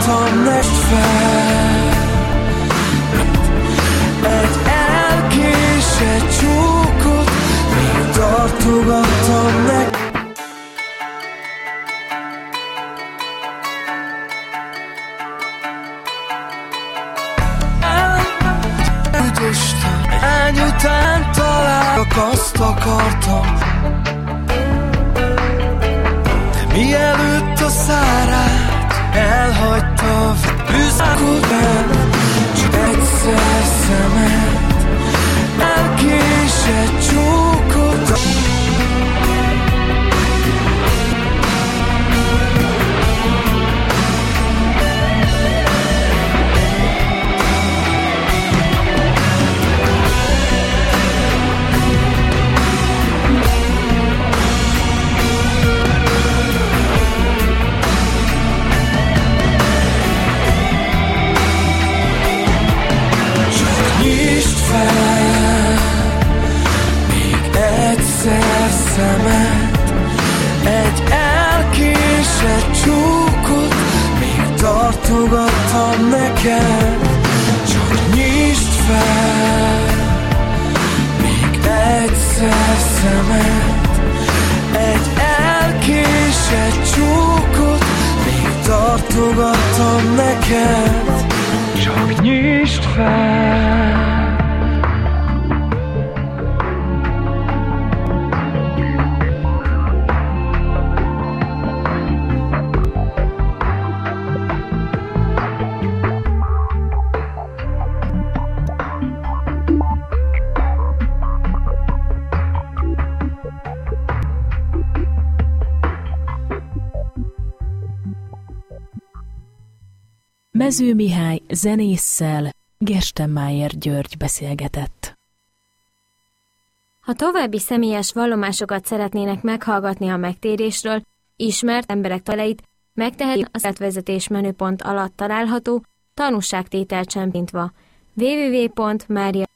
tartogattam neked fel. Egy elkésett csókot még tartogattam neked. Üdöstem, lány után találok, azt akartam, de mielőtt a szárát elhagyta, büszkod el, csak egyszer szemed, elkésett csókot. Nyisd fel még egyszer szemed, egy elkésett csókot még tartogattam neked. Csak nyisd fel még egyszer szemed, egy elkésett csókot még tartogattam neked. Csak nyisd fel. Mező Mihály zenésszel Gerstenmaier György beszélgetett. Ha további személyes vallomásokat szeretnének meghallgatni a megtérésről, ismert emberek taleit, megteheti az életvezetés menüpont alatt található tanúságtétel csempintva www.maria